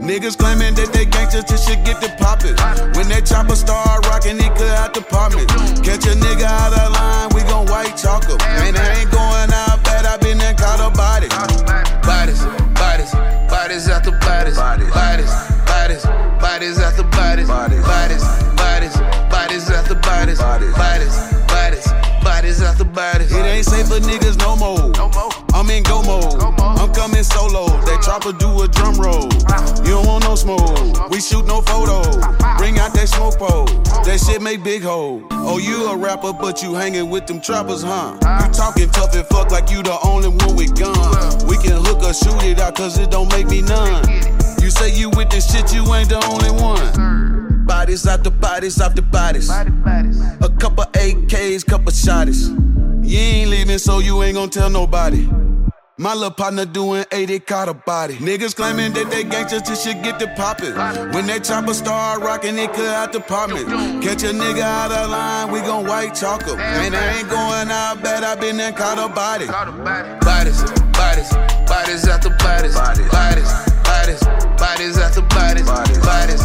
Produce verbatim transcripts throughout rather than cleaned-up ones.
Niggas claiming that they gangsters, this shit get to poppin'. When that chopper start rockin', it clear out the apartment. Catch a nigga out of line, we gon' white chalk up. And I ain't going out bad, I been there, caught a body. Bodies, bodies, bodies after bodies. Bodies, bodies, bodies after bodies. Bodies, bodies, bodies after bodies. Bodies, bodies, bodies after bodies. It ain't safe for niggas no more. I'm in go mode. I'm coming solo. That chopper do a drum roll. You don't want no smoke. We shoot no photo. Bring out that smoke pole. That shit make big hole. Oh, you a rapper, but you hanging with them trappers, huh? You talking tough and fuck like you the only one with guns. We can hook or shoot it out, cause it don't make me none. You say you with this shit, you ain't the only one. Bodies after bodies after bodies. A couple A Ks, couple shotties. You ain't leaving, so you ain't gon' tell nobody. My little partner doing eighty, caught a body. Niggas claiming that they gangsters, this shit get to poppin'. When that chopper start rockin', it clear out the apartment. Catch a nigga out of line, we gon' white chalk up. And I ain't going out bad, I been there, caught a body. Bodies, bodies, bodies after bodies. Bodies, bodies, bodies after bodies. Bodies, bodies,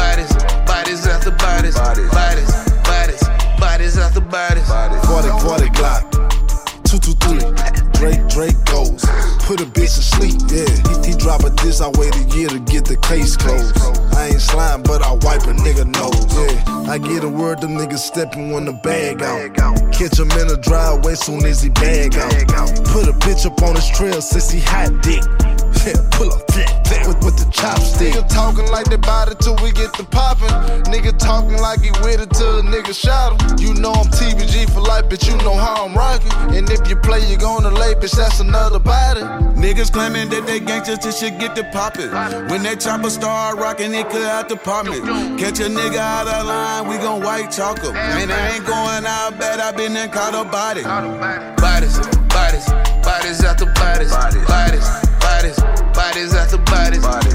bodies after bodies. Bodies, bodies, bodies after bodies. forty, forty Glock, two two three. Drake, Drake goes. Put a bitch to sleep, yeah. He, he drop a diss, I wait a year to get the case closed. I ain't slime, but I wipe a nigga nose, yeah. I get a word, them niggas steppin' when the bag out. Catch him in the driveway soon as he bag out. Put a bitch up on his trail since he hot dick. Yeah, pull up with, with the chopstick. Nigga talking like they bout it till we get the poppin'. Nigga talking like he with it till the nigga shot him. You know I'm T B G for life, but you know how I'm rockin'. And if you play, you gonna lay, bitch, that's another body. Niggas claiming that they gangsters, this shit get to poppin'. When that chopper start rockin', it clear out the apartment. Catch a nigga out of line, we gon' white chalk up. And I ain't going out bad, I been there, caught a body. Bodies, bodies, bodies after bodies. Bodies, bodies, bodies after bodies. Bodies,